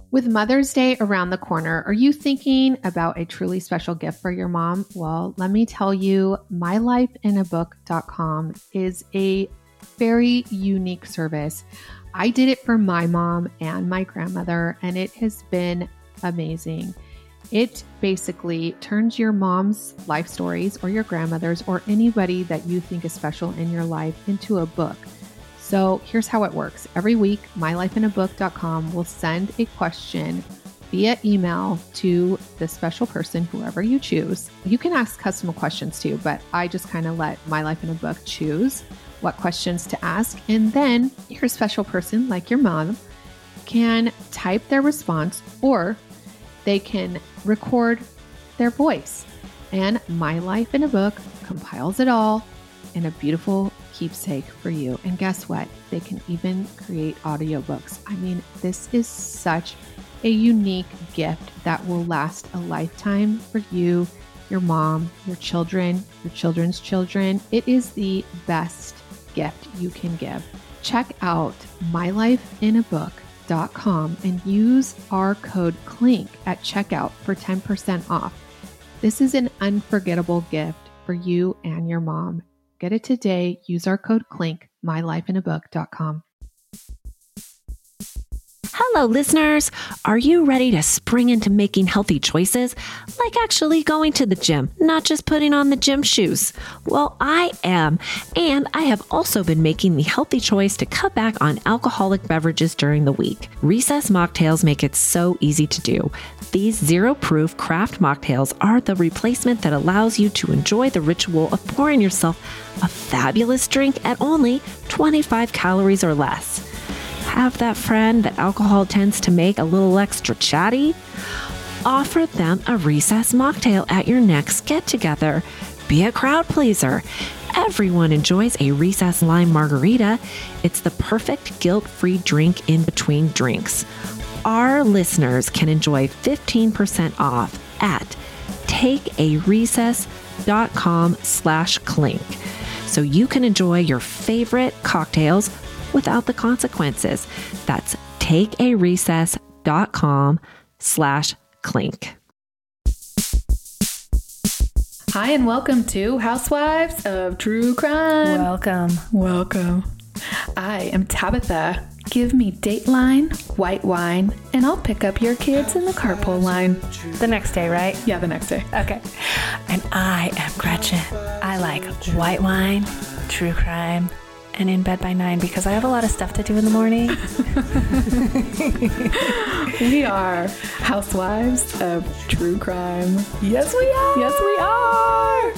With Mother's Day around the corner, are you thinking about a truly special gift for your mom? Well, let me tell you, mylifeinabook.com is a very unique service. I did it for my mom and my grandmother, and it has been amazing. It basically turns your mom's life stories or your grandmother's or anybody that you think is special in your life into a book. So here's how it works. Every week, mylifeinabook.com will send a question via email to the special person, whoever you choose. You can ask custom questions too, but I just kind of let My Life in a Book choose what questions to ask. And then your special person, like your mom, can type their response or they can record their voice. And My Life in a Book compiles it all in a beautiful keepsake for you. And guess what? They can even create audiobooks. I mean, this is such a unique gift that will last a lifetime for you, your mom, your children, your children's children. It is the best gift you can give. Check out mylifeinabook.com and use our code CLINK at checkout for 10% off. This is an unforgettable gift for you and your mom. Get it today. Use our code CLINK, mylifeinabook.com. Hello, listeners. Are you ready to spring into making healthy choices? Like actually going to the gym, not just putting on the gym shoes? Well, I am. And I have also been making the healthy choice to cut back on alcoholic beverages during the week. Recess mocktails make it so easy to do. These zero-proof craft mocktails are the replacement that allows you to enjoy the ritual of pouring yourself a fabulous drink at only 25 calories or less. Have that friend that alcohol tends to make a little extra chatty? Offer them a recess mocktail at your next get-together. Be a crowd pleaser. Everyone enjoys a recess lime margarita. It's the perfect guilt-free drink in between drinks. Our listeners can enjoy 15% off at takearecess.com/clink. So you can enjoy your favorite cocktails without the consequences. That's takearecess.com/clink. Hi, and welcome to Housewives of True Crime. Welcome. I am Tabitha. Give me Dateline, white wine, and I'll pick up your kids in the carpool line. The next day, right? Yeah, the next day. Okay. And I am Gretchen. I like white wine, true crime, and in bed by 9 because I have a lot of stuff to do in the morning. We are Housewives of True Crime. Yes, we are. Yes, we are.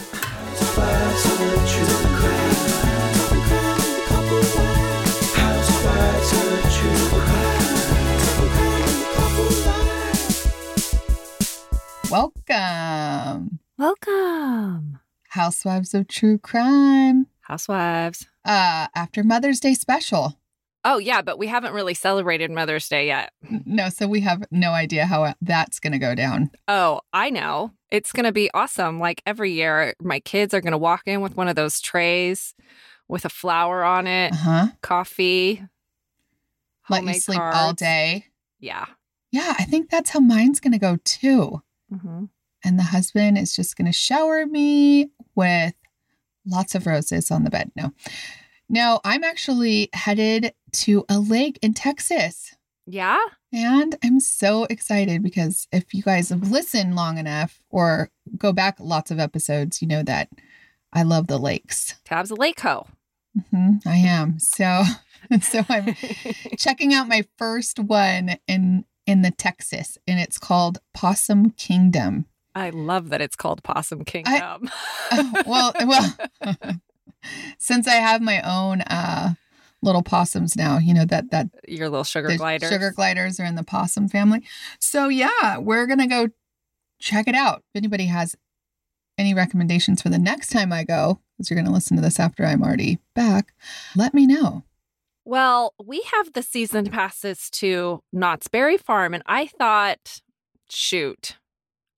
Welcome. Housewives of True Crime. Housewives. After Mother's Day special. Oh, yeah, but we haven't really celebrated Mother's Day yet. No, so we have no idea how that's going to go down. Oh, I know. It's going to be awesome. Like every year, my kids are going to walk in with one of those trays with a flower on it, coffee, let you sleep cards. All day. Yeah. Yeah, I think that's how mine's going to go too. Mm-hmm. And the husband is just going to shower me with lots of roses on the bed. No, I'm actually headed to a lake in Texas. Yeah? And I'm so excited because if you guys have listened long enough or go back lots of episodes, you know that I love the lakes. Tab's a lake hoe. Mm-hmm, I am. So I'm checking out my first one in the Texas, and it's called Possum Kingdom. I love that it's called Possum Kingdom. Well, since I have my own little possums now, you know that your little sugar gliders. Sugar gliders are in the possum family. So yeah, we're gonna go check it out. If anybody has any recommendations for the next time I go, because you're gonna listen to this after I'm already back, let me know. Well, we have the season passes to Knott's Berry Farm, and I thought, shoot,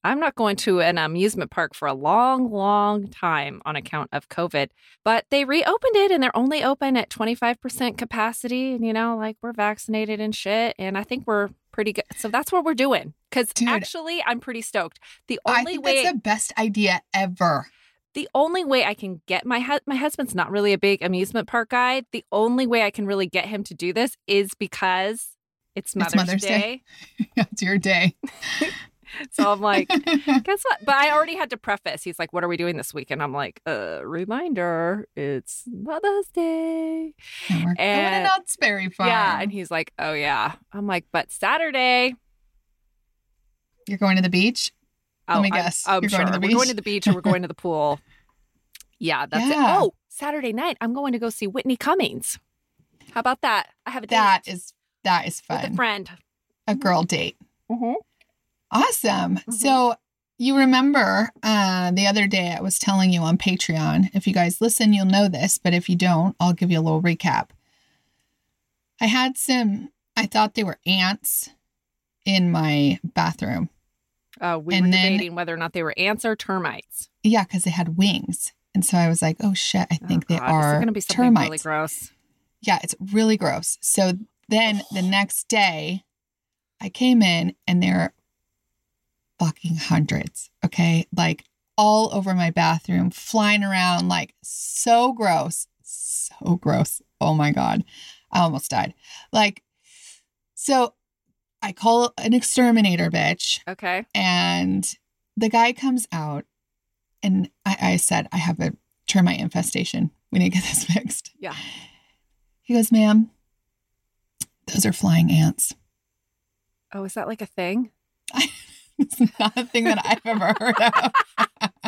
I'm not going to an amusement park for a long, long time on account of COVID. But they reopened it and they're only open at 25% capacity. And, like we're vaccinated and shit. And I think we're pretty good. So that's what we're doing. Because actually, I'm pretty stoked. I think that's the best idea ever. The only way I can get my husband's not really a big amusement park guy. The only way I can really get him to do this is because it's Mother's Day. It's your day. So I'm like, guess what? But I already had to preface. He's like, what are we doing this weekend? I'm like, reminder, it's Mother's Day. And we're going to Knott's Berry Farm. Yeah. And he's like, oh, yeah. I'm like, but Saturday. You're going to the beach? Let me guess. I'm You're sure. Going to the beach? We're going to the beach or we're going to the pool. Yeah, that's it. Oh, Saturday night, I'm going to go see Whitney Cummings. How about that? I have a date. That is fun. With a friend. A girl date. Mm-hmm. Awesome. Mm-hmm. So you remember the other day I was telling you on Patreon, if you guys listen, you'll know this, but if you don't, I'll give you a little recap. I had I thought they were ants in my bathroom. We were debating whether or not they were ants or termites. Yeah, because they had wings. And so I was like, oh shit, I think they are This is going to be something termites. Really gross. Yeah, it's really gross. So then the next day I came in and they're fucking hundreds. Okay. Like all over my bathroom, flying around, like so gross. So gross. Oh my God. I almost died. So I call an exterminator bitch. Okay. And the guy comes out and I said, I have a termite infestation. We need to get this fixed. Yeah. He goes, ma'am, those are flying ants. Oh, is that like a thing? It's not a thing that I've ever heard of.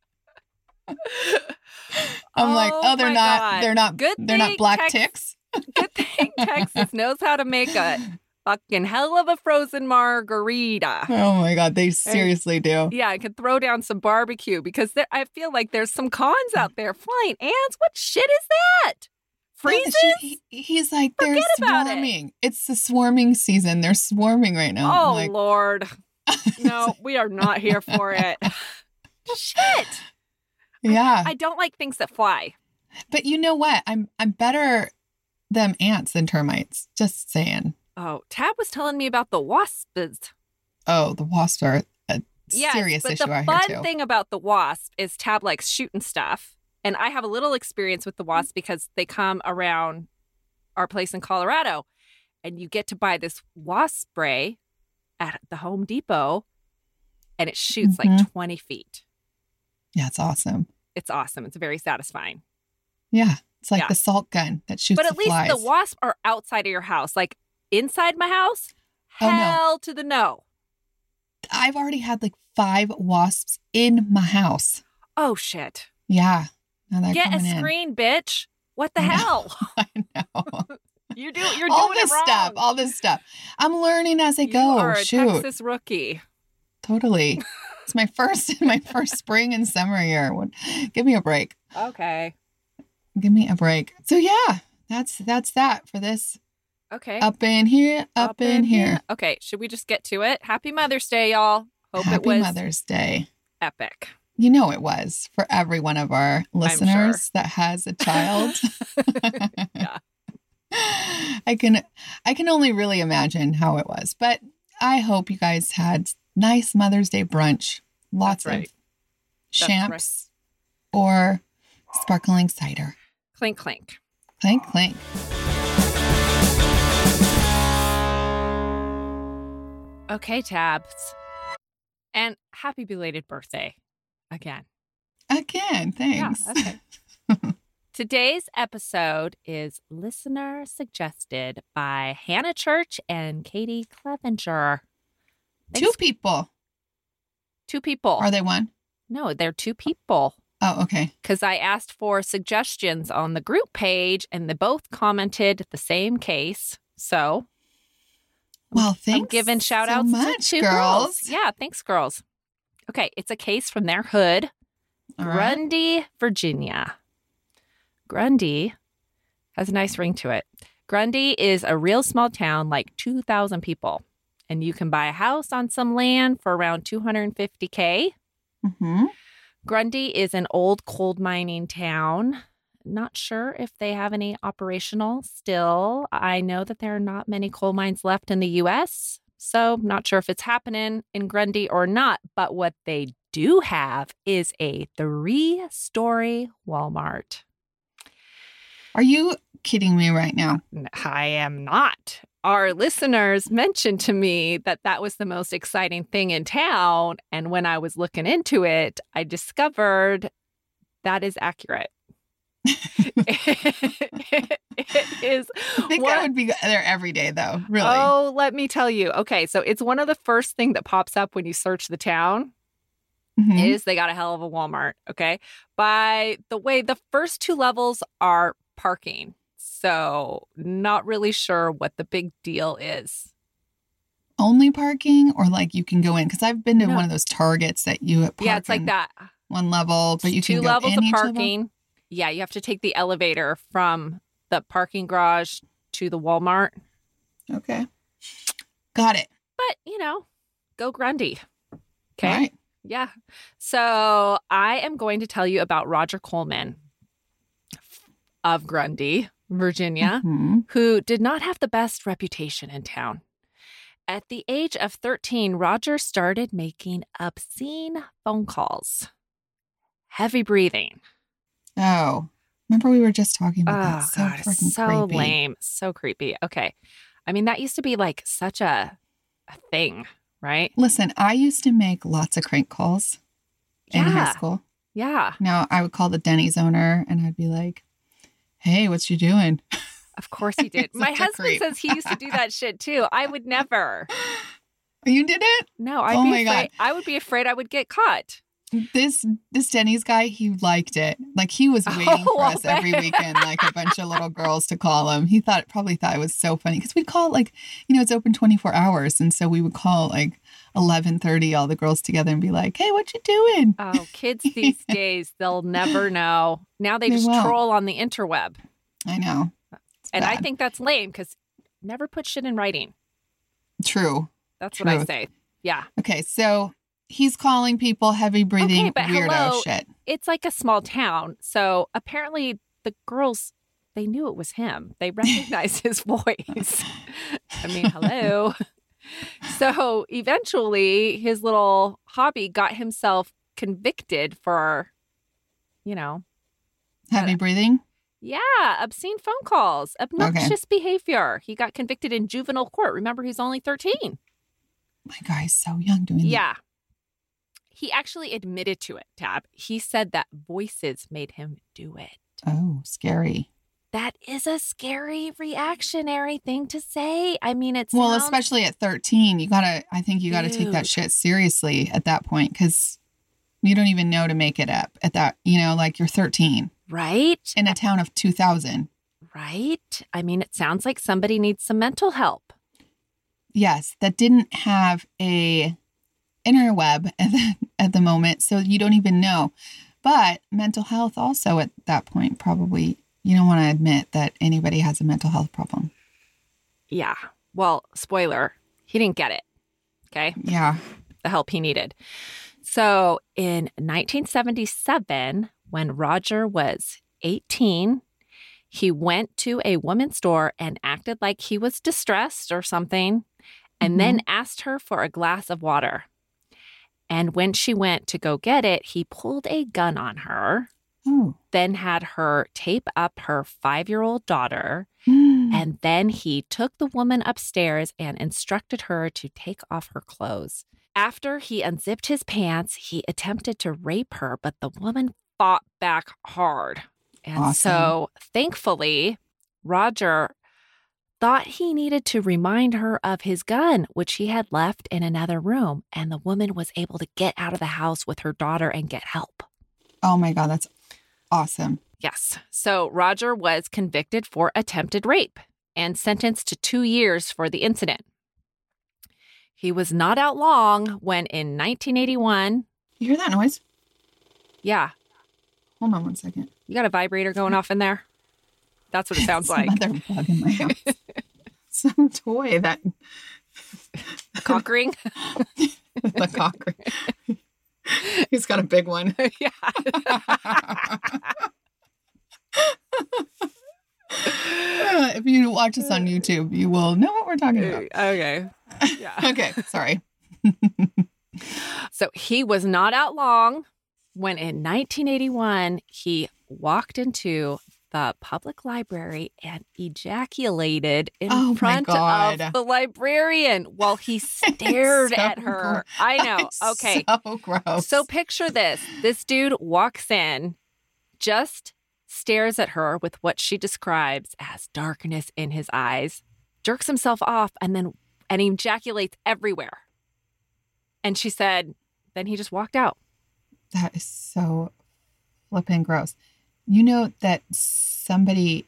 I'm like, they're not. God. They're not. Good. They're not black ticks. Good thing Texas knows how to make a fucking hell of a frozen margarita. Oh my God, they seriously do. Yeah, I could throw down some barbecue because I feel like there's some cons out there. Flying ants? What shit is that? Freezes? He's like, they're swarming. It's the swarming season. They're swarming right now. Oh, Lord. No, we are not here for it. Shit. Yeah. I don't like things that fly. But you know what? I'm better them ants than termites. Just saying. Oh, Tab was telling me about the wasps. Oh, the wasps are a serious issue out here too. The fun thing about the wasp is Tab likes shooting stuff. And I have a little experience with the wasps because they come around our place in Colorado. And you get to buy this wasp spray at the Home Depot. And it shoots like 20 feet. Yeah, it's awesome. It's awesome. It's very satisfying. Yeah. It's like the salt gun that shoots the flies. But at least the wasps are outside of your house. Like inside my house, hell to the no. I've already had like 5 wasps in my house. Oh, shit. Yeah. Get a screen, bitch. What the hell? I know. You're doing it wrong. All this stuff. I'm learning as I go. You are a Texas rookie. Totally. It's my first spring and summer year. Give me a break. Okay. Give me a break. So yeah, that's that for this. Okay. Up in here. Okay. Should we just get to it? Happy Mother's Day, y'all. Happy Mother's Day. Epic. You know it was for every one of our listeners that has a child. Yeah. I can only really imagine how it was. But I hope you guys had nice Mother's Day brunch. Lots of champs or sparkling cider. Clink, clink. Clink, clink. Okay, Tabs. And happy belated birthday. Again, thanks. Yeah, okay. Today's episode is listener suggested by Hannah Church and Katie Clevenger. Two people. Are they one? No, they're 2 people. Oh, okay. Because I asked for suggestions on the group page and they both commented the same case. So, well, thanks. I'm giving shout outs to 2 girls. Yeah, thanks, girls. Okay, it's a case from their hood, Grundy, Virginia. Grundy has a nice ring to it. Grundy is a real small town, like 2,000 people. and you can buy a house on some land for around $250K. Mm-hmm. Grundy is an old coal mining town. Not sure if they have any operational still. I know that there are not many coal mines left in the U.S., so not sure if it's happening in Grundy or not. But what they do have is a 3-story Walmart. Are you kidding me right now? I am not. Our listeners mentioned to me that that was the most exciting thing in town. And when I was looking into it, I discovered that is accurate. It is. I think I would be there every day, though. Really? Oh, let me tell you. Okay, so it's one of the first thing that pops up when you search the town. Mhm. Is they got a hell of a Walmart. Okay, by the way, the first 2 levels are parking, so not really sure what the big deal is. Only parking, or like you can go in? Because I've been to No. one of those Targets that you park Yeah, it's like in that. one level, but you Two can go levels in of each level? parking. Yeah, you have to take the elevator from the parking garage to the Walmart. Okay. Got it. But, go Grundy. Okay. All right. Yeah. So I am going to tell you about Roger Coleman of Grundy, Virginia, Mhm. who did not have the best reputation in town. At the age of 13, Roger started making obscene phone calls. Heavy breathing. Oh, remember we were just talking about that? Oh, So God, freaking so creepy. lame. So creepy. Okay. I mean, that used to be like such a thing, right? Listen, I used to make lots of crank calls in high Yeah. school. Yeah. Now I would call the Denny's owner and I'd be like, "Hey, what you doing?" Of course he did. Such My a husband creep. says he used to do that shit too. I would never. You did it? No, I'd Oh be my afraid. God. I would be afraid I would get caught. This Denny's guy, he liked it. Like he was waiting Oh, for us I every bet. weekend, like a bunch of little girls to call him. He probably thought it was so funny because we'd call like, it's open 24 hours. And so we would call like 11:30, all the girls together and be like, "Hey, what you doing?" Oh, kids these days, they'll never know. Now they They just won't. troll on the interweb. I know. It's And I bad. think that's lame because never put shit in writing. True. That's what I Truth. say. Yeah. Okay, so he's calling people heavy breathing Okay, but weirdo hello. shit. It's like a small town. So apparently the girls, they knew it was him. They recognized his voice. I mean, hello. So eventually his little hobby got himself convicted for, Heavy breathing? obscene phone calls, obnoxious behavior. He got convicted in juvenile court. Remember, he's only 13. My guy's so young doing that. Yeah. He actually admitted to it, Tab. He said that voices made him do it. Oh, scary. That is a scary reactionary thing to say. I mean, it's Well, especially at 13, I think you gotta take that Dude. shit seriously at that point because you don't even know to make it up at that, like you're 13 right. in a town of 2,000. Right. I mean, it sounds like somebody needs some mental help. Yes, that didn't have a interweb at the moment, so you don't even know. But mental health also at that point, probably you don't want to admit that anybody has a mental health problem. Yeah. Well, spoiler, he didn't get it. Okay. Yeah. The help he needed. So in 1977, when Roger was 18, he went to a woman's store and acted like he was distressed or something, and then asked her for a glass of water. And when she went to go get it, he pulled a gun on her, Oh. then had her tape up her 5-year-old daughter, Mm. and then he took the woman upstairs and instructed her to take off her clothes. After he unzipped his pants, he attempted to rape her, but the woman fought back hard. And Awesome. so, thankfully, Roger thought he needed to remind her of his gun, which he had left in another room. And the woman was able to get out of the house with her daughter and get help. Oh my God, that's awesome. Yes. So Roger was convicted for attempted rape and sentenced to 2 years for the incident. He was not out long when in 1981, You hear that noise? yeah, Hold on one second. you got a vibrator going off in there? That's what it sounds like. Some other bug in my house. Some toy that Conquering. The conquering. He's got a big one. Yeah. If you watch us on YouTube, you will know what we're talking about. Okay. Yeah. Okay, sorry. So he was not out long when in 1981, he walked into the public library and ejaculated in front of the librarian while he stared at her. I know. Okay. So gross. So picture this. This dude walks in, just stares at her with what she describes as darkness in his eyes, jerks himself off, and ejaculates everywhere. And she said, then he just walked out. That is so flipping gross. You know that somebody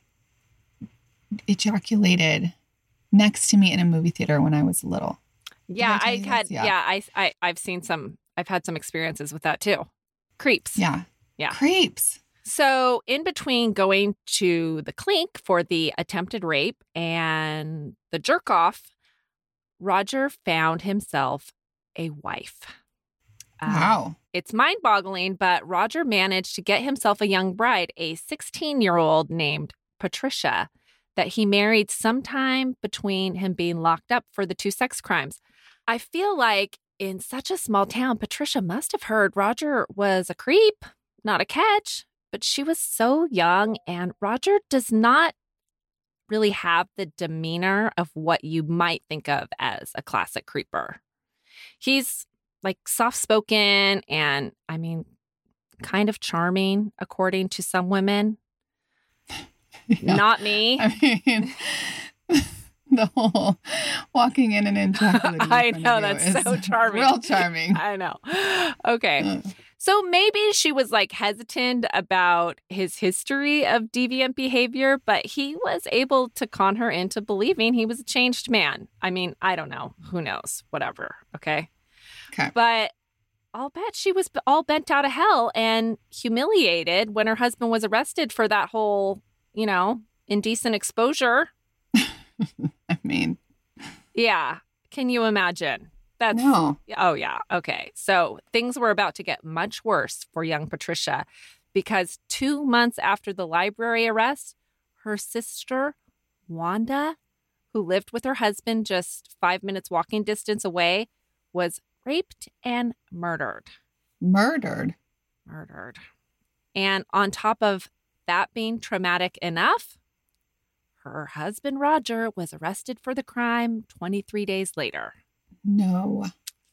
ejaculated next to me in a movie theater when I was little. Yeah, I've seen some. I've had some experiences with that too. Creeps. Yeah. Creeps. So in between going to the clink for the attempted rape and the jerk off, Roger found himself a wife. Wow. It's mind-boggling, but Roger managed to get himself a young bride, a 16-year-old named Patricia, that he married sometime between him being locked up for the 2 sex crimes. I feel like in such a small town, Patricia must have heard Roger was a creep, not a catch, but she was so young, and Roger does not really have the demeanor of what you might think of as a classic creeper. He's like soft-spoken and, I mean, kind of charming, according to some women. Yeah. Not me. I mean, the whole walking in and ejaculating. I know, that's so charming. Real charming. I know. Okay. So maybe she was like hesitant about his history of deviant behavior, but he was able to con her into believing he was a changed man. I mean, I don't know. Who knows? Whatever. Okay. But I'll bet she was all bent out of hell and humiliated when her husband was arrested for that whole, indecent exposure. I mean. Yeah. Can you imagine? No. Oh, yeah. Okay. So things were about to get much worse for young Patricia because 2 months after the library arrest, her sister, Wanda, who lived with her husband just 5 minutes walking distance away, was raped and murdered. Murdered. And on top of that being traumatic enough, her husband, Roger, was arrested for the crime 23 days later. No.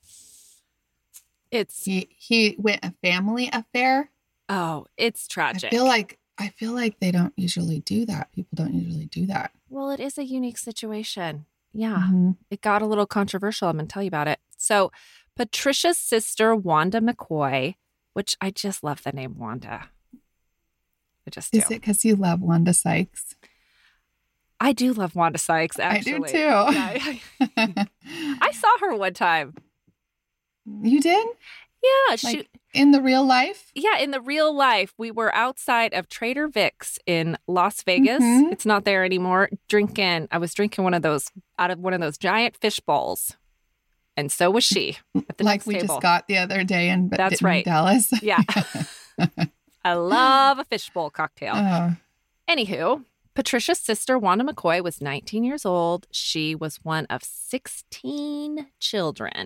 It's he went a family affair. Oh, it's tragic. I feel like they don't usually do that. People don't usually do that. Well, it is a unique situation. Yeah. Mm-hmm. It got a little controversial. I'm going to tell you about it. So Patricia's sister, Wanda McCoy, which I just love the name Wanda. I just do. Is it because you love Wanda Sykes? I do love Wanda Sykes, actually. I do too. Yeah, I saw her one time. You did? Yeah. In the real life? Yeah, in the real life. We were outside of Trader Vic's in Las Vegas. Mm-hmm. It's not there anymore. I was drinking one of those out of one of those giant fish bowls. And so was she at the next we table. Just got the other day in That's right. Dallas. Yeah. I love a fishbowl cocktail. Anywho, Patricia's sister, Wanda McCoy, was 19 years old. She was one of 16 children.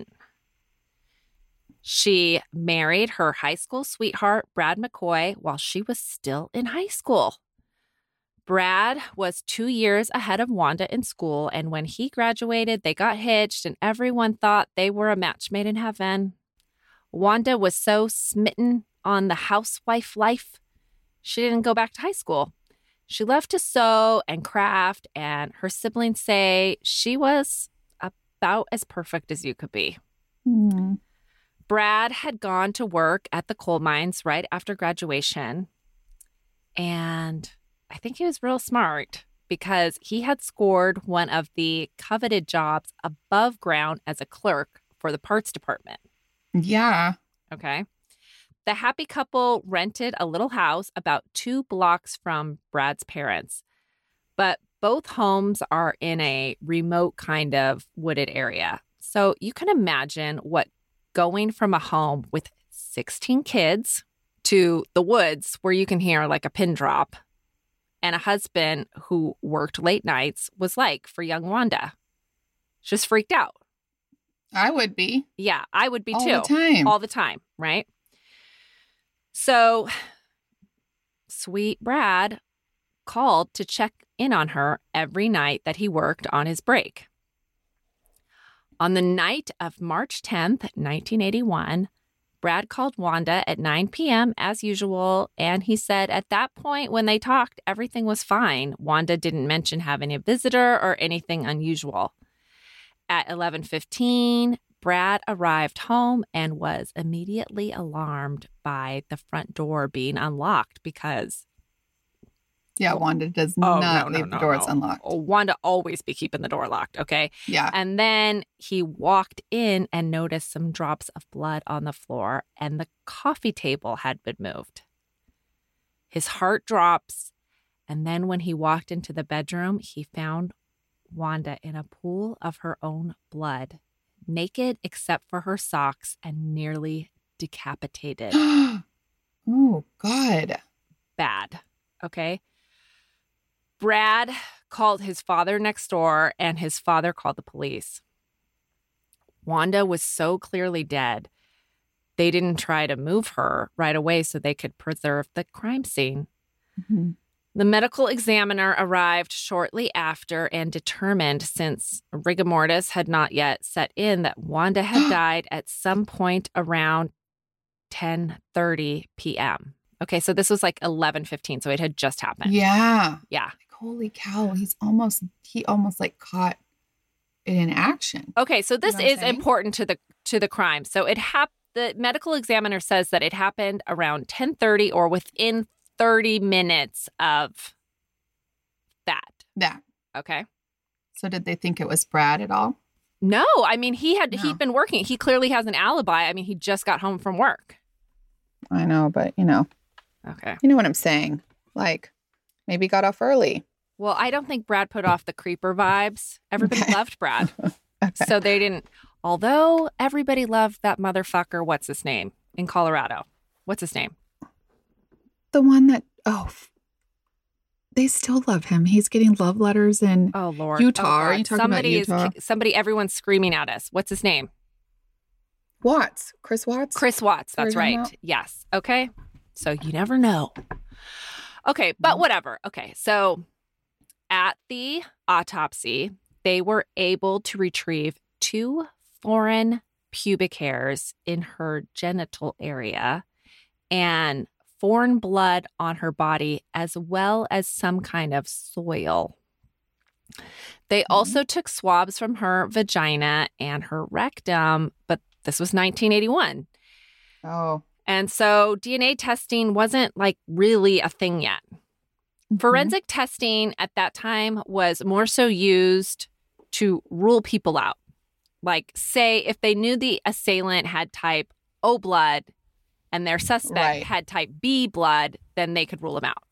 She married her high school sweetheart, Brad McCoy, while she was still in high school. Brad was 2 years ahead of Wanda in school, and when he graduated, they got hitched, and everyone thought they were a match made in heaven. Wanda was so smitten on the housewife life, she didn't go back to high school. She left to sew and craft, and her siblings say she was about as perfect as you could be. Mm. Brad had gone to work at the coal mines right after graduation, and I think he was real smart because he had scored one of the coveted jobs above ground as a clerk for the parts department. Yeah. Okay. The happy couple rented a little house about 2 blocks from Brad's parents, but both homes are in a remote kind of wooded area. So you can imagine what going from a home with 16 kids to the woods where you can hear like a pin drop and a husband who worked late nights was like for young Wanda. Just freaked out. I would be. Yeah, I would be too. All the time. All the time, right? So sweet Brad called to check in on her every night that he worked on his break. On the night of March 10th, 1981, Brad called Wanda at 9 p.m. as usual, and he said at that point when they talked, everything was fine. Wanda didn't mention having a visitor or anything unusual. At 11:15, Brad arrived home and was immediately alarmed by the front door being unlocked because... Yeah, Wanda does not leave the doors unlocked. Wanda always be keeping the door locked, okay? Yeah. And then he walked in and noticed some drops of blood on the floor and the coffee table had been moved. His heart drops, and then when he walked into the bedroom, he found Wanda in a pool of her own blood, naked except for her socks and nearly decapitated. Oh, God. Bad, okay? Brad called his father next door, and his father called the police. Wanda was so clearly dead, they didn't try to move her right away so they could preserve the crime scene. Mm-hmm. The medical examiner arrived shortly after and determined, since rigor mortis had not yet set in, that Wanda had died at some point around 10:30 p.m. Okay, so this was like 11:15, so it had just happened. Yeah. Yeah. Holy cow, he almost like caught it in action. Okay, so this You know what I'm is saying? important to the crime. So the medical examiner says that it happened around 10:30 or within 30 minutes of that. Yeah. Okay. So did they think it was Brad at all? No, I mean he'd No. been working. He clearly has an alibi. I mean, he just got home from work. I know, but you know what I'm saying. Like, maybe got off early. Well, I don't think Brad put off the creeper vibes. Everybody loved Brad. Okay. So they didn't, although everybody loved that motherfucker, what's his name, in Colorado. What's his name? The one that, they still love him. He's getting love letters in Oh, Lord. Utah. Oh, Are God. you talking about Utah? Everyone's screaming at us. What's his name? Watts. Chris Watts? Chris Watts. That's What are you right. talking Yes. Okay. So you never know. Okay. But whatever. Okay. So at the autopsy, they were able to retrieve 2 foreign pubic hairs in her genital area and foreign blood on her body, as well as some kind of soil. They also took swabs from her vagina and her rectum, but this was 1981. Oh. And so DNA testing wasn't like really a thing yet. Forensic testing at that time was more so used to rule people out. Like, say, if they knew the assailant had type O blood and their suspect had type B blood, then they could rule them out.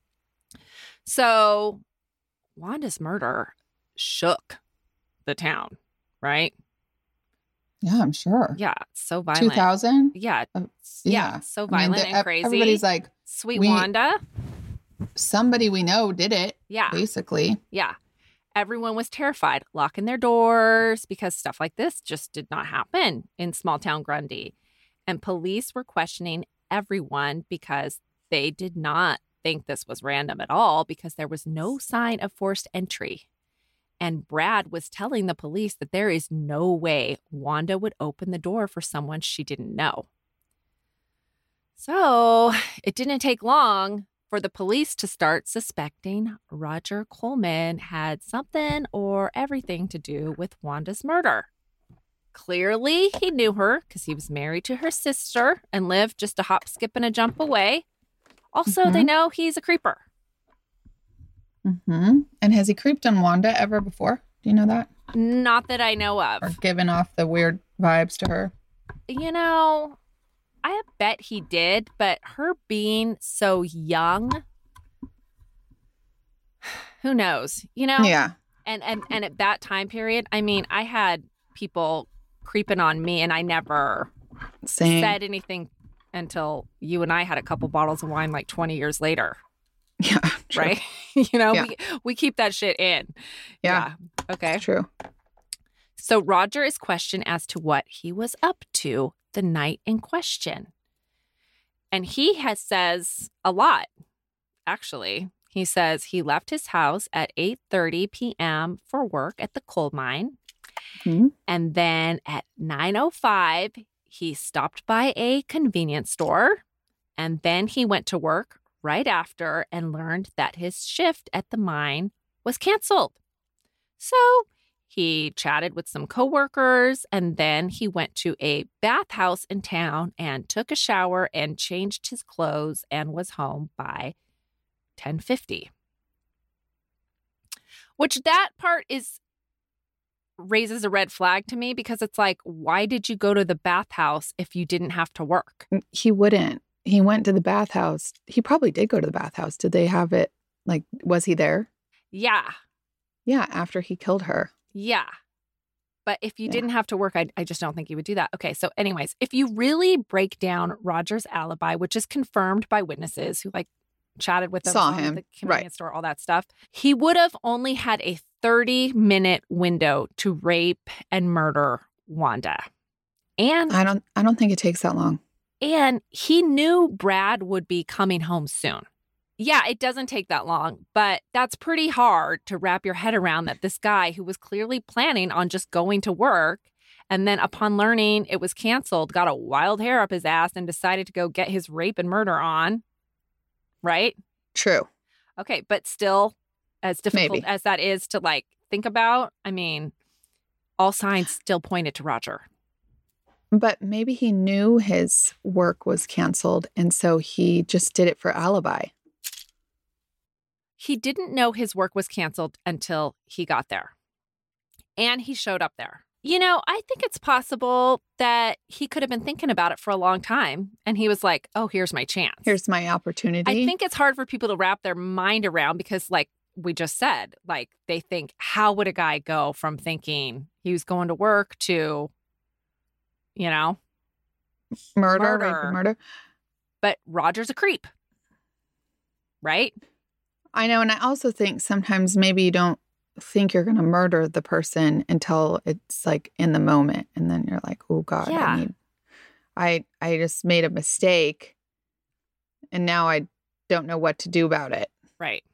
So Wanda's murder shook the town, right? Yeah, I'm sure. Yeah, so violent. 2000? Yeah, Yeah. so violent and crazy. Everybody's like, Sweet Wanda. somebody we know did it. Yeah. Basically. Yeah. Everyone was terrified, locking their doors because stuff like this just did not happen in small town Grundy. And police were questioning everyone because they did not think this was random at all because there was no sign of forced entry. And Brad was telling the police that there is no way Wanda would open the door for someone she didn't know. So it didn't take long for the police to start suspecting Roger Coleman had something or everything to do with Wanda's murder. Clearly, he knew her because he was married to her sister and lived just a hop, skip, and a jump away. Also, they know he's a creeper. And has he creeped on Wanda ever before? Do you know that? Not that I know of. Or given off the weird vibes to her? You know, I bet he did, but her being so young, who knows? You know? Yeah. And at that time period, I mean, I had people creeping on me, and I never said anything until you and I had a couple bottles of wine like 20 years later. Yeah. True. Right? We keep that shit in. Yeah. Okay. It's true. So Roger is questioned as to what he was up to the night in question. And he says a lot, actually. He says he left his house at 8:30 p.m. for work at the coal mine. Mm-hmm. And then at 9:05, he stopped by a convenience store. And then he went to work right after and learned that his shift at the mine was canceled. So he chatted with some coworkers, and then he went to a bathhouse in town and took a shower and changed his clothes and was home by 10:50. Which that part raises a red flag to me, because it's like, why did you go to the bathhouse if you didn't have to work? He wouldn't. He went to the bathhouse. He probably did go to the bathhouse. Did they have it? Like, was he there? Yeah. Yeah, after he killed her. Yeah. But if you didn't have to work, I just don't think you would do that. Okay. So anyways, if you really break down Roger's alibi, which is confirmed by witnesses who chatted with him, saw him, at the convenience store, all that stuff, he would have only had a 30-minute window to rape and murder Wanda. And I don't think it takes that long. And he knew Brad would be coming home soon. Yeah, it doesn't take that long, but that's pretty hard to wrap your head around, that this guy who was clearly planning on just going to work, and then upon learning it was canceled, got a wild hair up his ass and decided to go get his rape and murder on. Right? True. Okay, but still, as difficult Maybe. as that is to think about, I mean, all signs still pointed to Roger. But maybe he knew his work was canceled, and so he just did it for alibi. He didn't know his work was canceled until he got there. And he showed up there. I think it's possible that he could have been thinking about it for a long time. And he was like, oh, here's my chance. Here's my opportunity. I think it's hard for people to wrap their mind around, because we just said, they think, how would a guy go from thinking he was going to work to, murder, rape and murder. But Roger's a creep. Right? I know. And I also think sometimes maybe you don't think you're going to murder the person until it's in the moment. And then you're like, oh God, yeah. I just made a mistake. And now I don't know what to do about it. Right.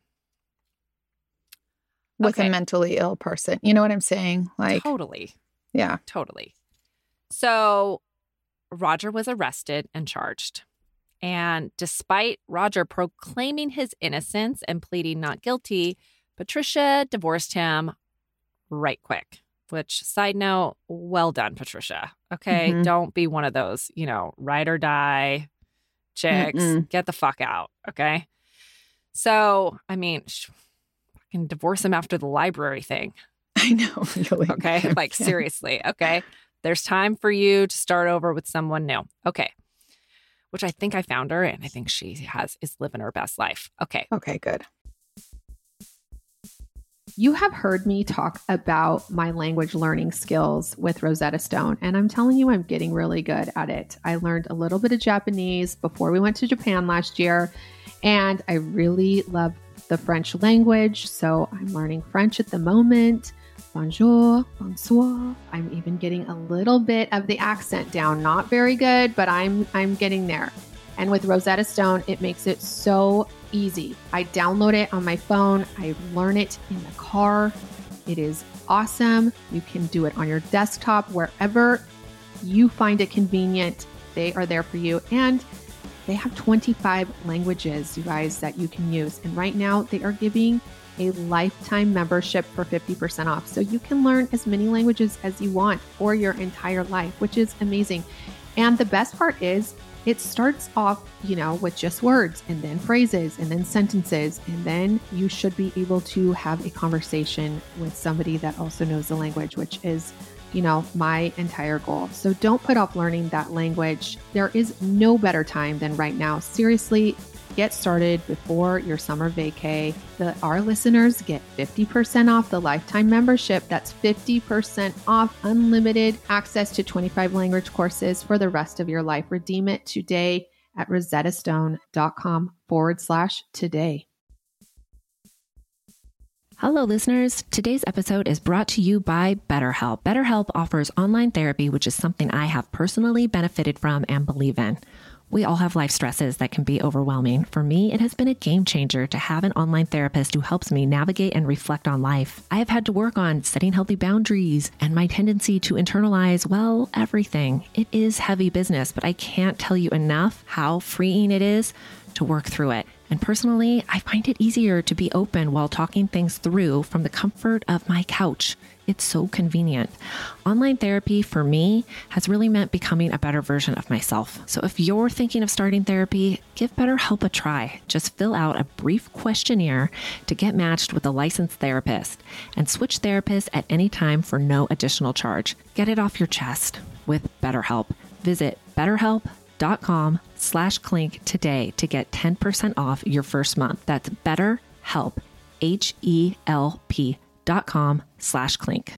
With a mentally ill person. You know what I'm saying? Totally. Yeah. Totally. So Roger was arrested and charged. And despite Roger proclaiming his innocence and pleading not guilty, Patricia divorced him right quick. Which, side note, well done, Patricia. Okay? Mm-hmm. Don't be one of those, ride or die chicks. Mm-mm. Get the fuck out. Okay? So, I mean, fucking divorce him after the library thing. I know. Really. Okay? Seriously. Okay? There's time for you to start over with someone new. Okay. Which I think I found her, and I think she is living her best life. Okay. Okay, good. You have heard me talk about my language learning skills with Rosetta Stone, and I'm telling you, I'm getting really good at it. I learned a little bit of Japanese before we went to Japan last year, and I really love the French language, so I'm learning French at the moment. Bonjour, bonsoir. I'm even getting a little bit of the accent down. Not very good, but I'm getting there. And with Rosetta Stone, it makes it so easy. I download it on my phone. I learn it in the car. It is awesome. You can do it on your desktop, wherever you find it convenient. They are there for you. And they have 25 languages, you guys, that you can use. And right now they are giving a lifetime membership for 50% off. So you can learn as many languages as you want for your entire life, which is amazing. And the best part is it starts off, with just words and then phrases and then sentences. And then you should be able to have a conversation with somebody that also knows the language, which is, my entire goal. So don't put off learning that language. There is no better time than right now. Seriously, Get started before your summer vacay. Our listeners get 50% off the lifetime membership. That's 50% off unlimited access to 25 language courses for the rest of your life. Redeem it today at rosettastone.com/today. Hello, listeners. Today's episode is brought to you by BetterHelp. BetterHelp offers online therapy, which is something I have personally benefited from and believe in. We all have life stresses that can be overwhelming. For me, it has been a game changer to have an online therapist who helps me navigate and reflect on life. I have had to work on setting healthy boundaries and my tendency to internalize, well, everything. It is heavy business, but I can't tell you enough how freeing it is to work through it. And personally, I find it easier to be open while talking things through from the comfort of my couch. It's so convenient. Online therapy for me has really meant becoming a better version of myself. So if you're thinking of starting therapy, give BetterHelp a try. Just fill out a brief questionnaire to get matched with a licensed therapist and switch therapists at any time for no additional charge. Get it off your chest with BetterHelp. Visit BetterHelp.com/Clink today to get 10% off your first month. That's BetterHelp, HELP.com/Clink.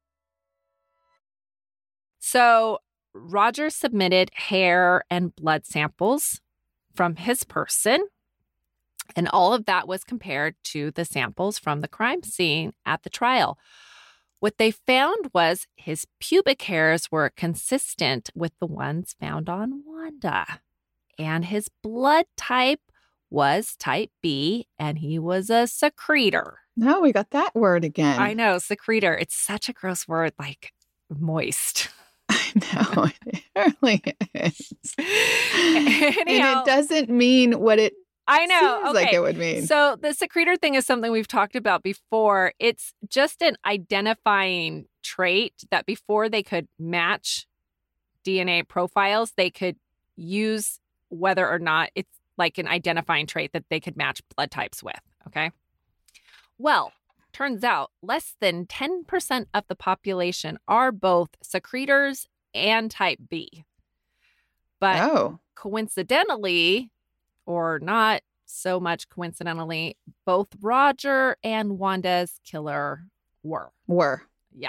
So Roger submitted hair and blood samples from his person, and all of that was compared to the samples from the crime scene at the trial. What they found was his pubic hairs were consistent with the ones found on Wanda. And his blood type was type B, and he was a secretor. Now we got that word again. I know, secretor. It's such a gross word, like moist. I know, it really is. Anyhow, and it doesn't mean what it seems like it would mean. So the secretor thing is something we've talked about before. It's just an identifying trait that before they could match DNA profiles, they could use whether or not it's like an identifying trait that they could match blood types with. Okay. Well, turns out less than 10% of the population are both secretors and type B. But coincidentally, or not so much coincidentally, both Roger and Wanda's killer were. Yeah.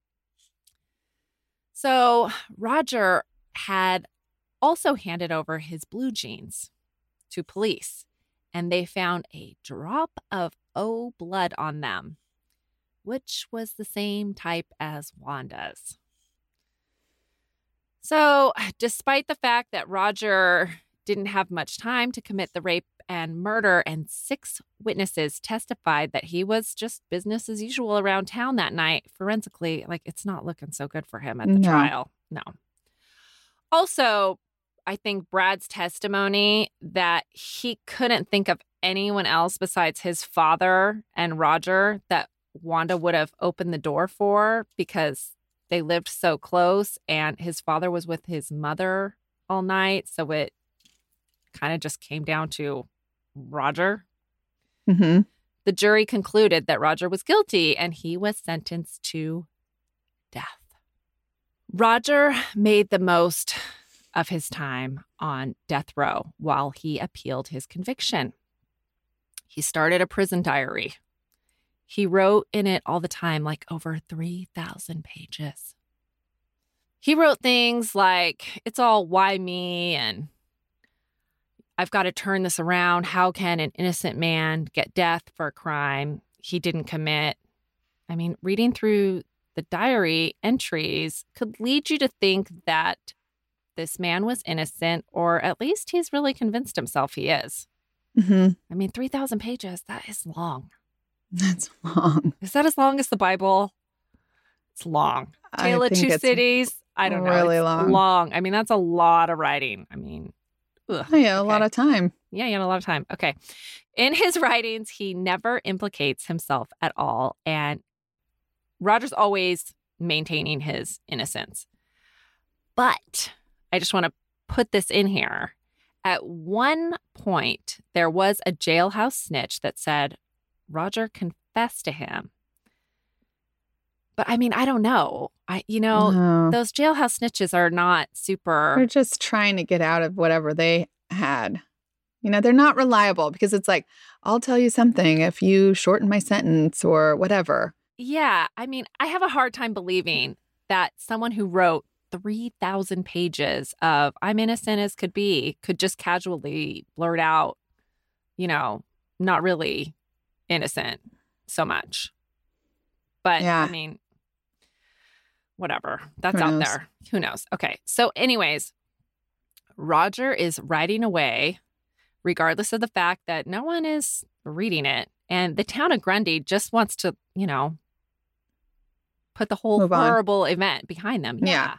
So Roger had also handed over his blue jeans to police, and they found a drop of O blood on them, which was the same type as Wanda's. So despite the fact that Roger didn't have much time to commit the rape and murder, and 6 witnesses testified that he was just business as usual around town that night, forensically, like, it's not looking so good for him at the trial. No. Also, I think Brad's testimony that he couldn't think of anyone else besides his father and Roger that Wanda would have opened the door for because they lived so close, and his father was with his mother all night. So it kind of just came down to Roger. Mm-hmm. The jury concluded that Roger was guilty, and he was sentenced to death. Roger made the most of his time on death row while he appealed his conviction. He started a prison diary. He wrote in it all the time, like over 3,000 pages. He wrote things like, it's all why me, and I've got to turn this around. How can an innocent man get death for a crime he didn't commit? I mean, reading through the diary entries could lead you to think that this man was innocent, or at least he's really convinced himself he is. Mm-hmm. I mean, 3,000 pages, that is long. That's long. Is that as long as the Bible? It's long. Tale of Two Cities, I don't know. Really it's long. I mean, that's a lot of writing. I mean, ugh. Yeah, a lot of time. Yeah, he had a lot of time. Okay. In his writings, he never implicates himself at all. And Roger's always maintaining his innocence. But I just want to put this in here. At one point, there was a jailhouse snitch that said Roger confessed to him. But I mean, I don't know. Those jailhouse snitches are not super. They're just trying to get out of whatever they had. You know, they're not reliable because it's like, I'll tell you something if you shorten my sentence or whatever. Yeah. I mean, I have a hard time believing that someone who wrote 3,000 pages of I'm innocent as could be could just casually blurt out, you know, not really innocent so much. But Yeah. I mean, whatever. That's Who out knows? there. Who knows? Okay. So anyways, Roger is writing away regardless of the fact that no one is reading it. And the town of Grundy just wants to, you know, put the whole Move on. horrible event behind them. Yeah.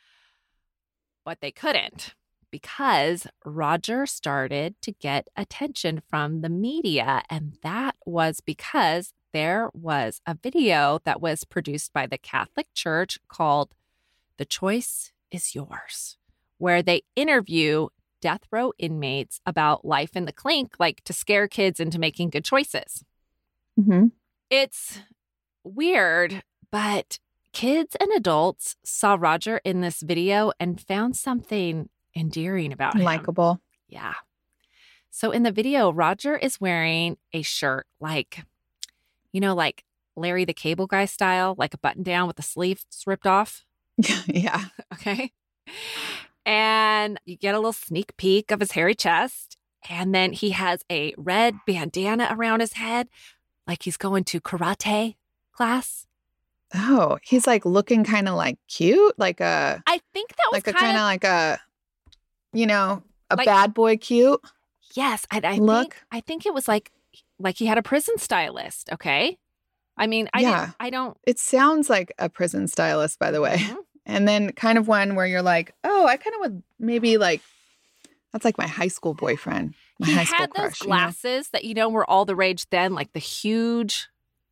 But they couldn't because Roger started to get attention from the media. And that was because there was a video that was produced by the Catholic Church called The Choice is Yours, where they interview death row inmates about life in the clink, like to scare kids into making good choices. Mm-hmm. It's weird, but kids and adults saw Roger in this video and found something endearing about him. Likable. Yeah. So in the video, Roger is wearing a shirt like, you know, like Larry the Cable Guy style, like a button down with the sleeves ripped off. Yeah. Okay. And you get a little sneak peek of his hairy chest. And then he has a red bandana around his head, like he's going to karate class. Oh, he's like looking kind of like cute, like a I think that was like a kind of of like a, you know, a Like- bad boy cute. yes. I look. think it was like he had a prison stylist. Okay. I mean, Yeah. I don't. It sounds like a prison stylist, by the way. Mhm. And then kind of one where you're like, oh, I kind of would maybe like, that's like my high school boyfriend. My He high school had those crush. you know? glasses that, you know, were all the rage then, like the huge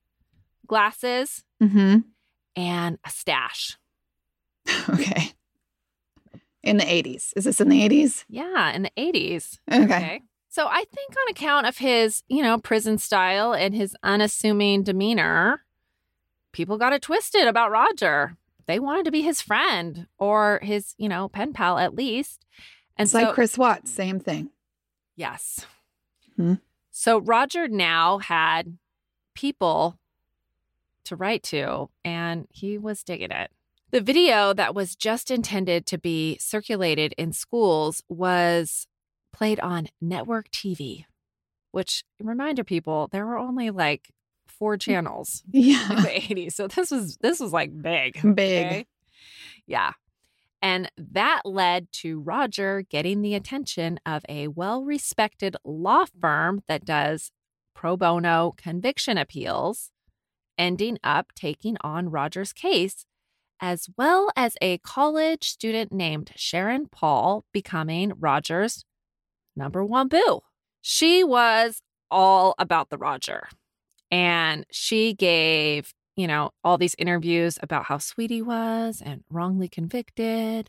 glasses Mm-hmm. and a stash. Okay. In the 80s. Is this in the 80s? Yeah, in the 80s. Okay. So I think on account of his, you know, prison style and his unassuming demeanor, people got it twisted about Roger. They wanted to be his friend or his, you know, pen pal at least. And It's like Chris Watts, same thing. yes. Hmm. So Roger now had people to write to, and he was digging it. The video that was just intended to be circulated in schools was played on network TV, which, reminder people, there were only like 4 channels in Yeah. the 80s. So this was like big. Big. Okay? Yeah. And that led to Roger getting the attention of a well-respected law firm that does pro bono conviction appeals, ending up taking on Roger's case, as well as a college student named Sharon Paul becoming Roger's number one boo. She was all about the Roger. And she gave, you know, all these interviews about how sweet he was and wrongly convicted.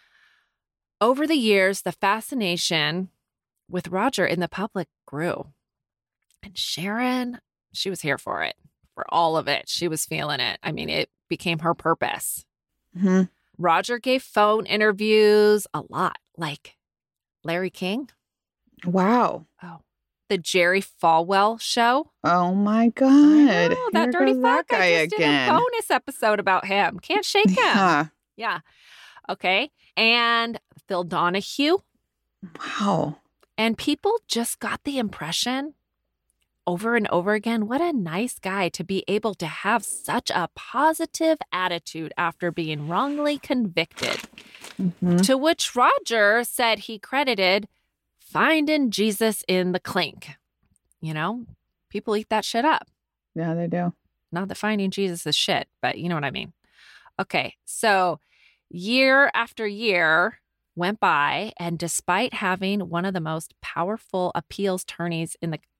Over the years, the fascination with Roger in the public grew. And Sharon, she was here for it, for all of it. She was feeling it. I mean, it became her purpose. hmm Roger gave phone interviews a lot, like Larry King. Wow. Oh, the Jerry Falwell show. Oh my I God. know, that Here dirty goes fuck. that guy I just again. did a bonus episode about him. Can't shake him. Yeah. Yeah. Okay. And Phil Donahue. Wow. And people just got the impression over and over again, what a nice guy to be able to have such a positive attitude after being wrongly convicted. Mhm. To which Roger said he credited finding Jesus in the clink. You know, people eat that shit up. Yeah, they do. Not that finding Jesus is shit, but you know what I mean. Okay, so year after year went by, and despite having one of the most powerful appeals attorneys in the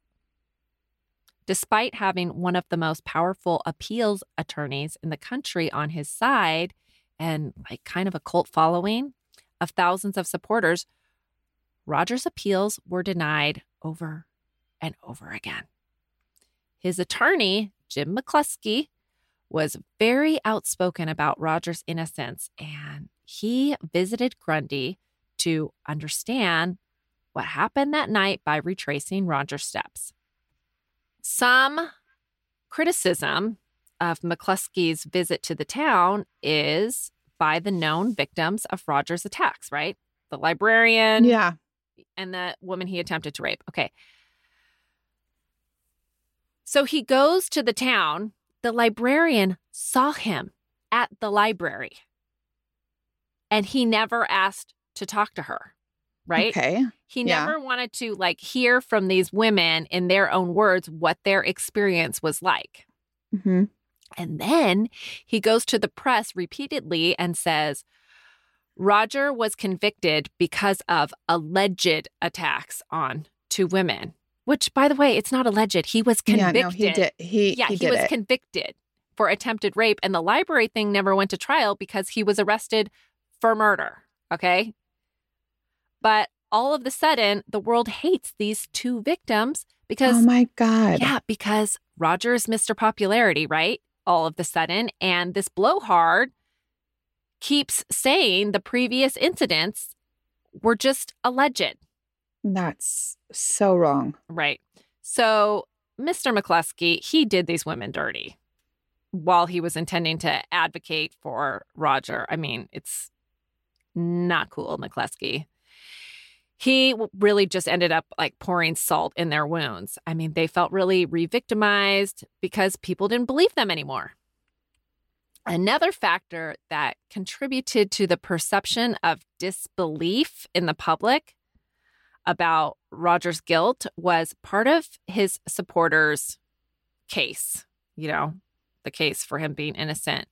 country on his side, and like kind of a cult following of thousands of supporters, Roger's appeals were denied over and over again. His attorney, Jim McCluskey, was very outspoken about Roger's innocence, and he visited Grundy to understand what happened that night by retracing Roger's steps. Some criticism of McCluskey's visit to the town is by the known victims of Roger's attacks, right? The librarian and the woman he attempted to rape. Okay. So he goes to the town. The librarian saw him at the library, and he never asked to talk to her, right? Okay. He never wanted to hear from these women in their own words what their experience was like. Mm-hmm. And then he goes to the press repeatedly and says, Roger was convicted because of alleged attacks on 2 women, which, by the way, it's not alleged. He was convicted. Yeah, no, he did. He was convicted for attempted rape. And the library thing never went to trial because he was arrested for murder. Okay. But all of a sudden, the world hates these 2 victims because. Oh, my God. Yeah, because Roger is Mr. Popularity, right? All of a sudden. And this blowhard keeps saying the previous incidents were just alleged. That's so wrong. Right. So Mr. McCluskey, he did these women dirty while he was intending to advocate for Roger. I mean, it's not cool, McCluskey. He really just ended up pouring salt in their wounds. I mean, they felt really re-victimized because people didn't believe them anymore. Another factor that contributed to the perception of disbelief in the public about Roger's guilt was part of his supporters' case, the case for him being innocent,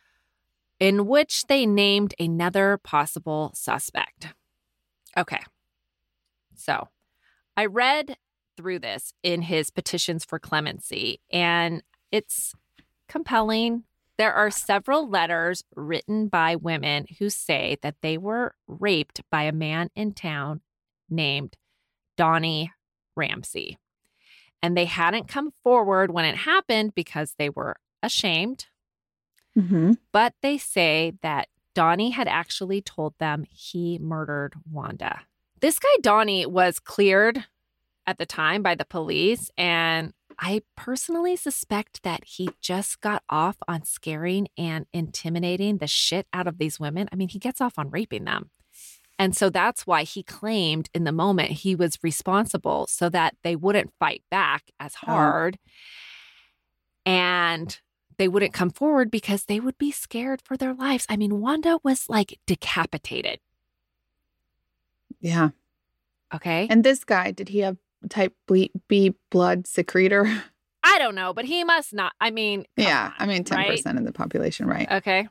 in which they named another possible suspect. Okay. So I read through this in his petitions for clemency, and it's compelling. There are several letters written by women who say that they were raped by a man in town named Donnie Ramsey. And they hadn't come forward when it happened because they were ashamed. Mm-hmm. But they say that Donnie had actually told them he murdered Wanda. This guy, Donnie, was cleared at the time by the police, and I personally suspect that he just got off on scaring and intimidating the shit out of these women. I mean, he gets off on raping them. And so that's why he claimed in the moment he was responsible so that they wouldn't fight back as hard and they wouldn't come forward because they would be scared for their lives. I mean, Wanda was decapitated. Yeah. Okay. And this guy, did he have type B blood secretor? I don't know, but he must not. I mean, yeah. on, 10% right? of the population, right? Okay.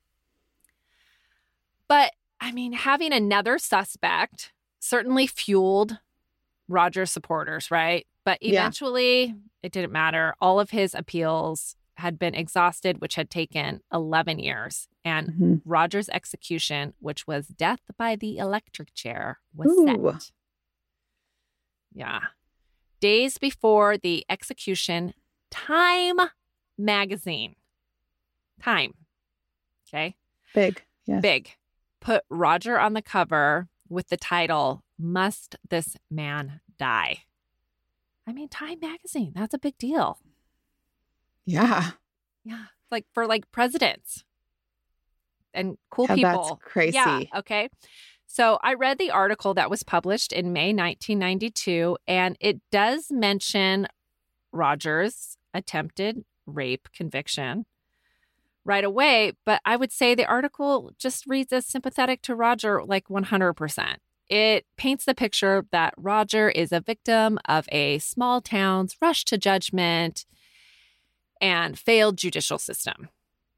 But I mean, having another suspect certainly fueled Roger's supporters, right? But eventually it didn't matter. All of his appeals had been exhausted, which had taken 11 years. And Roger's execution, which was death by the electric chair, was set. Yeah. Days before the execution, Time magazine. Time. Okay. Big. Yes. Big. Put Roger on the cover with the title, Must This Man Die? I mean, Time magazine, that's a big deal. Yeah. Yeah. For presidents and cool people. That's crazy. Yeah. Okay. So I read the article that was published in May 1992, and it does mention Roger's attempted rape conviction right away. But I would say the article just reads as sympathetic to Roger 100%. It paints the picture that Roger is a victim of a small town's rush to judgment and failed judicial system.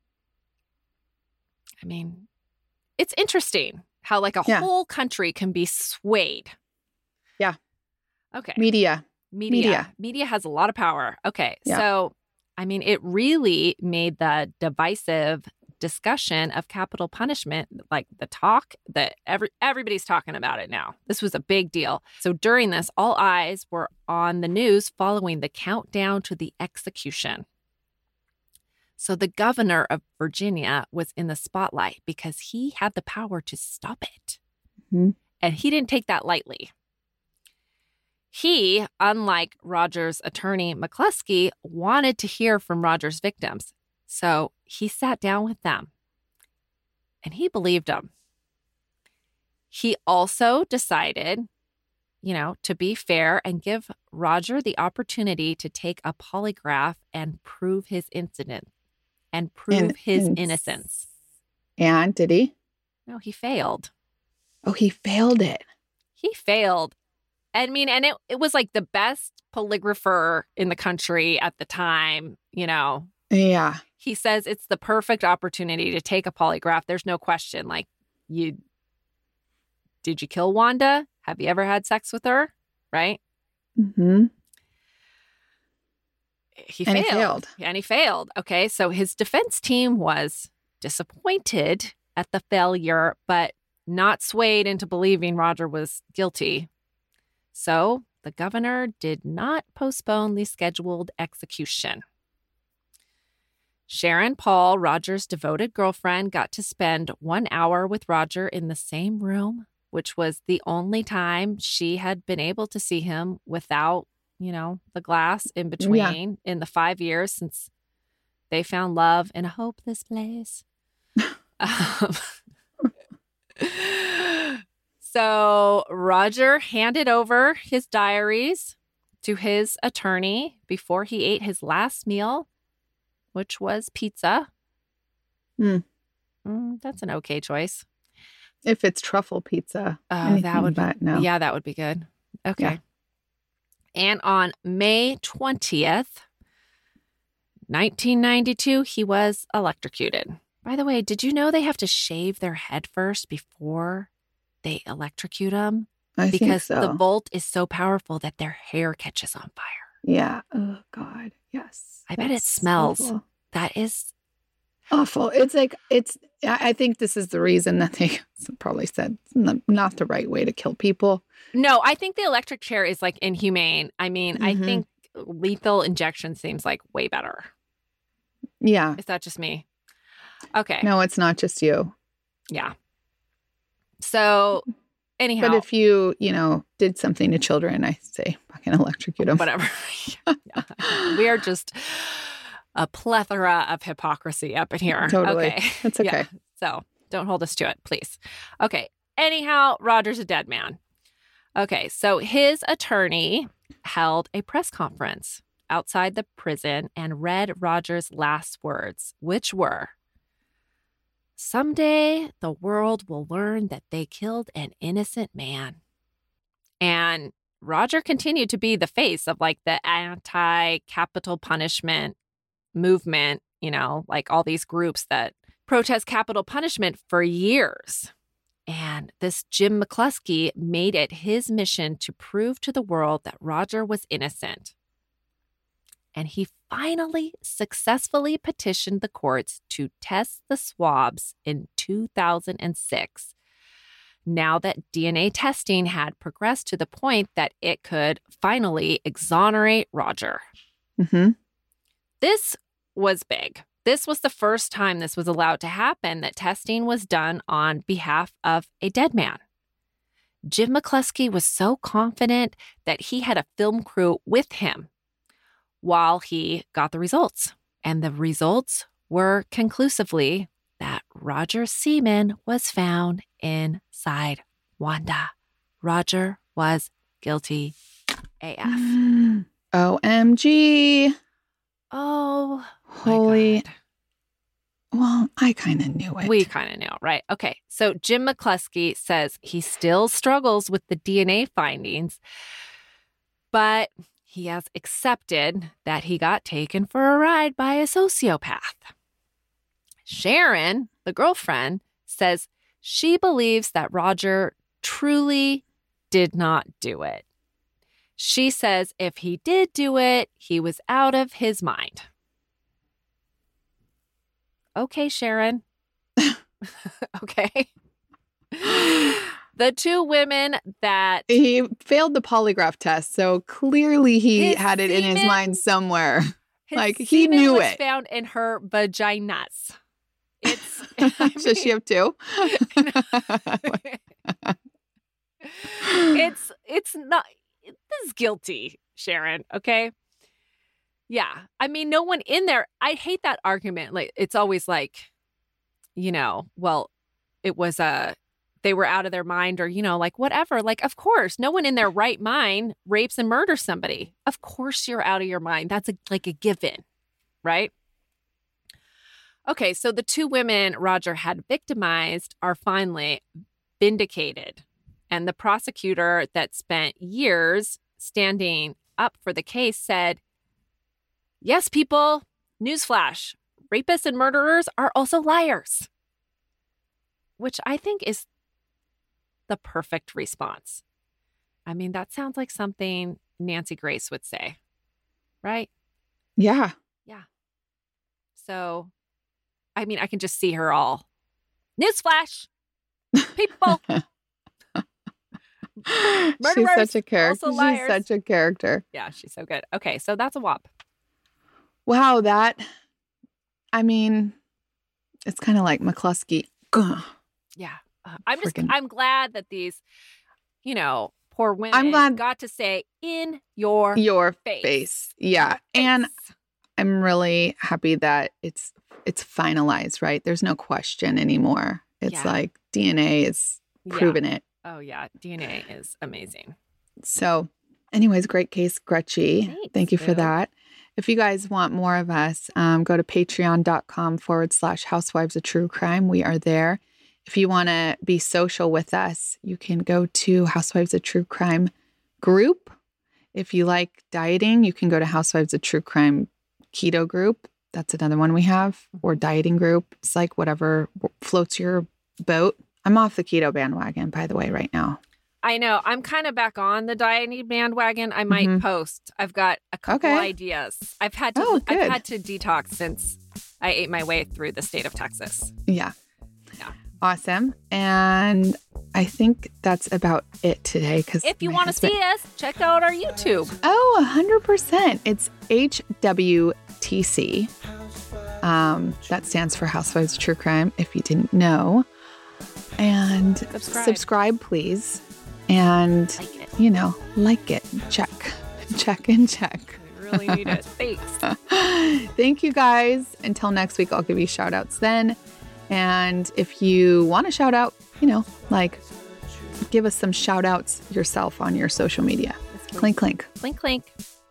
I mean, it's interesting how whole country can be swayed. Yeah. Okay. Media has a lot of power. Okay. Yeah. So, I mean, it really made the divisive discussion of capital punishment, the talk that everybody's talking about it now. This was a big deal. So during this, all eyes were on the news following the countdown to the execution. So the governor of Virginia was in the spotlight because he had the power to stop it. Mm-hmm. And he didn't take that lightly. He, unlike Roger's attorney, McCluskey, wanted to hear from Roger's victims. So he sat down with them. And he believed them. He also decided, to be fair and give Roger the opportunity to take a polygraph and prove his innocence. And did he? No, he failed. Oh, he failed it. He failed. And it was like the best polygrapher in the country at the time, Yeah. He says it's the perfect opportunity to take a polygraph. There's no question. Like, did you kill Wanda? Have you ever had sex with her? Right? Mm-hmm. He failed. And he failed. Okay. So his defense team was disappointed at the failure, but not swayed into believing Roger was guilty. So the governor did not postpone the scheduled execution. Sharon Paul, Roger's devoted girlfriend, got to spend 1 hour with Roger in the same room, which was the only time she had been able to see him without, the glass in between in the 5 years since they found love in a hopeless place. So Roger handed over his diaries to his attorney before he ate his last meal, which was pizza. That's an okay choice. If it's truffle pizza. That would be, no. Yeah, that would be good. Okay. Yeah. And on May 20th, 1992, he was electrocuted. By the way, did you know they have to shave their head first before they electrocute them? I think Because so. the volt is so powerful that their hair catches on fire. Yeah. Oh, God. Yes. I bet it That's smells. awful. That is Awful. I think this is the reason that they probably said it's not the right way to kill people. No, I think the electric chair is like inhumane. I think lethal injection seems like way better. Yeah. Is that just me? Okay. No, it's not just you. Yeah. So anyhow. But if you, did something to children, I say fucking electrocute them. Whatever. Yeah. We are just a plethora of hypocrisy up in here. Totally. Okay. That's okay. Yeah. So don't hold us to it, please. Okay. Anyhow, Roger's a dead man. Okay. So his attorney held a press conference outside the prison and read Roger's last words, which were, "Someday the world will learn that they killed an innocent man." And Roger continued to be the face of like the anti-capital punishment movement, like all these groups that protest capital punishment for years. And this Jim McCluskey made it his mission to prove to the world that Roger was innocent. And he finally successfully petitioned the courts to test the swabs in 2006. Now that DNA testing had progressed to the point that it could finally exonerate Roger. Mm-hmm. This was big. This was the first time this was allowed to happen, that testing was done on behalf of a dead man. Jim McCluskey was so confident that he had a film crew with him while he got the results. And the results were conclusively that Roger's semen was found inside Wanda. Roger was guilty AF. OMG. Oh, Holy. God. Well, I kind of knew it. We kind of knew, right? Okay. So Jim McCluskey says he still struggles with the DNA findings, but he has accepted that he got taken for a ride by a sociopath. Sharon, the girlfriend, says she believes that Roger truly did not do it. She says if he did do it, he was out of his mind. Okay, Sharon. Okay. The two women that... He failed the polygraph test, so clearly he His had it in his semen- mind somewhere. his Like, he semen knew was it. found in her vaginas. It's... Does she have two? it's not... is guilty, Sharon. Okay. Yeah. I mean, no one in there. I hate that argument. Like, it's always like, well, it was they were out of their mind or, like whatever. Like, of course, no one in their right mind rapes and murders somebody. Of course you're out of your mind. That's like a given, right? Okay, so the 2 women Roger had victimized are finally vindicated. And the prosecutor that spent years standing up for the case said, yes, people, newsflash, rapists and murderers are also liars. Which I think is the perfect response. I mean, that sounds like something Nancy Grace would say, right? Yeah. Yeah. So, I mean, I can just see her all. Newsflash, people. She's such a character. She's such a character. Yeah, she's so good. Okay, so that's a WAP. Wow, I mean, it's kind of like McCluskey. Yeah. I'm glad that these, poor women got to say in your face. Yeah. And I'm really happy that it's finalized, right? There's no question anymore. It's like DNA is proving it. Oh, yeah. DNA is amazing. So anyways, great case, Gretchen. Thanks, Thank you for that. If you guys want more of us, go to patreon.com/Housewives of True Crime. We are there. If you want to be social with us, you can go to Housewives of True Crime group. If you like dieting, you can go to Housewives of True Crime keto group. That's another one we have, or dieting group. It's like whatever floats your boat. I'm off the keto bandwagon, by the way, right now. I know. I'm kind of back on the dieting bandwagon. I might post. I've got a couple ideas. I've had to detox since I ate my way through the state of Texas. Yeah. Awesome. And I think that's about it today. Because if you want to see us, check out our YouTube. Oh, 100%. It's HWTC. That stands for Housewives of True Crime, if you didn't know. And subscribe, please. And, like it. Check. We really need it. Thanks. Thank you, guys. Until next week, I'll give you shout outs then. And if you want to shout out, give us some shout outs yourself on your social media. Clink, clink. Clink, clink.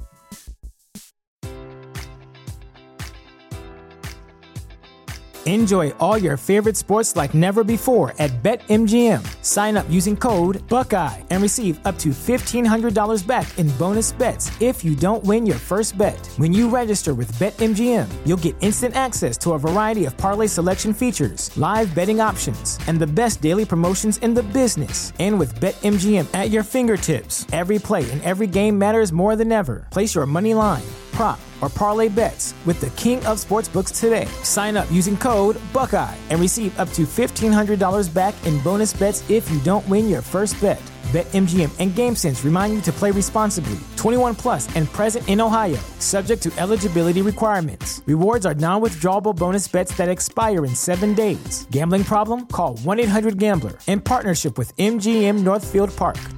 Enjoy all your favorite sports like never before at BetMGM. Sign up using code Buckeye and receive up to $1,500 back in bonus bets if you don't win your first bet. When you register with BetMGM, you'll get instant access to a variety of parlay selection features, live betting options, and the best daily promotions in the business. And with BetMGM at your fingertips, every play and every game matters more than ever. Place your money line, prop, or parlay bets with the king of sportsbooks today. Sign up using code Buckeye and receive up to $1,500 back in bonus bets if you don't win your first bet. BetMGM and GameSense remind you to play responsibly. 21 plus and present in Ohio, subject to eligibility requirements. Rewards are non-withdrawable bonus bets that expire in 7 days. Gambling problem? Call 1-800-GAMBLER in partnership with MGM Northfield Park.